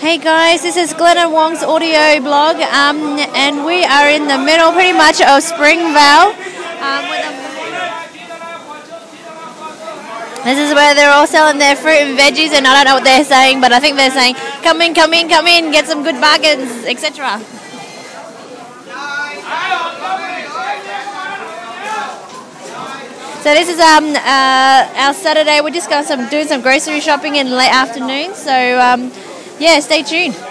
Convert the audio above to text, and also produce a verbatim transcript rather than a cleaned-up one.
Hey guys, this is Glenna Wong's audio blog, um, and we are in the middle pretty much of Springvale. Um, with a This is where they're all selling their fruit and veggies, and I don't know what they're saying, but I think they're saying, come in, come in, come in, get some good bargains, et cetera. So this is um uh, our Saturday. We're just going some doing some grocery shopping in the late afternoon. So um, yeah, stay tuned.